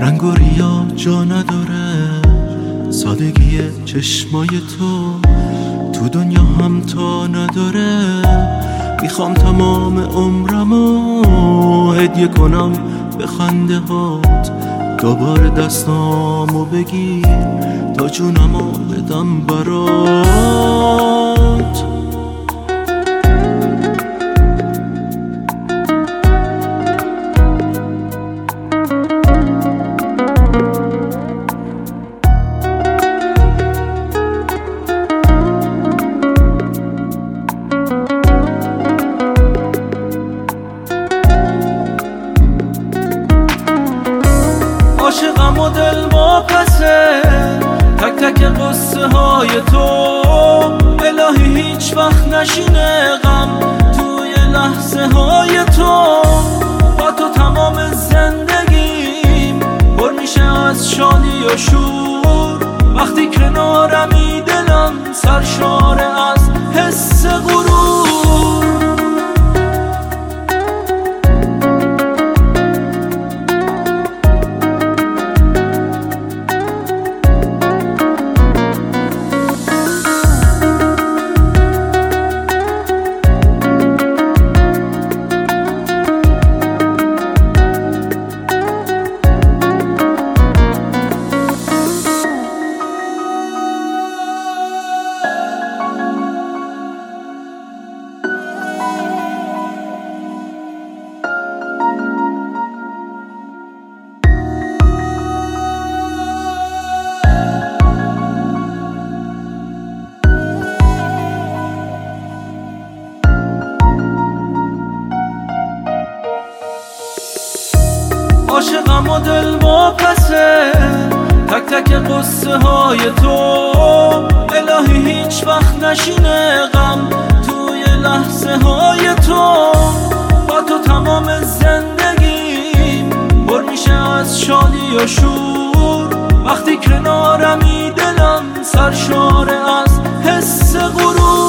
رنگ و ریا جا نداره، سادگی چشمای تو دنیا هم تا نداره. میخوام تمام عمرمو هدیه کنم به خنده هات، دوباره دستامو بگیر تا جونمو بدم برات. عاشقم و دل واپسه، تک تک قصه های تو. الهی هیچ وقت نشینه غم توی لحظه های تو. با تو تمام زندگیم پر میشه از شادی و شور. وقتی کنارمی دلم سرشاره از حس غرور. عاشقم و دل واپسه، تک تک قصه های تو. الهی هیچ وقت نشینه غم توی لحظه های تو. با تو تمام زندگیم پر میشه از شادی و شور. وقتی کنارمی دلم سرشاره از حس غرور.